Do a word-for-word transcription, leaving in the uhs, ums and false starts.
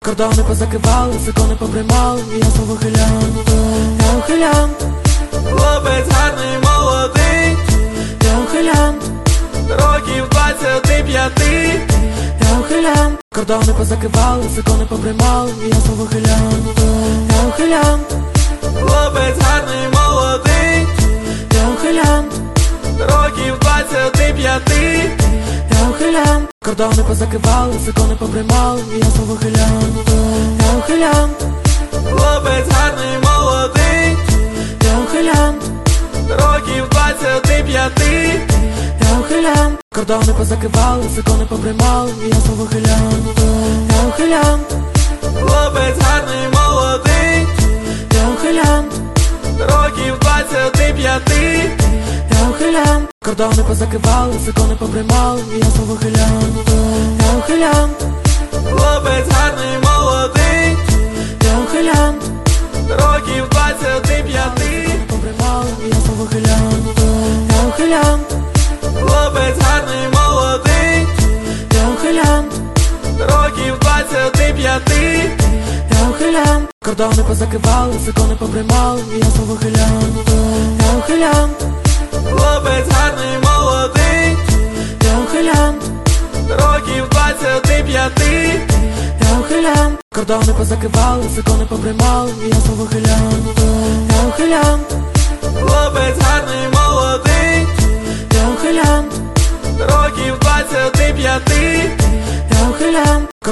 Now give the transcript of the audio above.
Кордони позакривали, закони поприймали, і я знову ухилянт, я ухилянт. Хлопець гарний, молодий, я ухилянт, років двадцяти п'яти, я ухилянт. Кордони позакривали, закони поприймали, і я знову ухилянт, я ухилянт. Хлопець гарний, молодий, я ухилянт, років двадцяти п'яти, я ухилянт. Кордони позакривали, закони поприймали, і я знову ухилянт, я ухилянт. Хлопець гарний, молодий, я ухилянт, років двадцяти п'яти, я ухилянт. Кордони позакривали, закони поприймали, і я знову ухилянт, я ухилянт. Хлопець гарний, молодий, я ухилянт, років двадцяти п'яти, я ухилянт. Кордони позакривали, закони поприймали, і я знову ухилянт, я ухилянт. Хлопець гарний, молодий, я ухилянт, років двадцяти п'яти, поприймали, і я знову ухилянт, я ухилянт. Хлопець гарний, молодий, я ухилянт, років двадцяти п'яти, я ухилянт. Кордони позакривали, закони поприймали, і я знову ухилянт, я ухилянт. Хлопець гарний, молодий, я ухилянт, років двадцяти п'яти, я ухилянт. Кордони позакривали, закони поприймали, і я знову ухилянт, я ухилянт. Хлопець гарний, молодий, я ухилянт, років двадцяти п'яти, я ухилянт.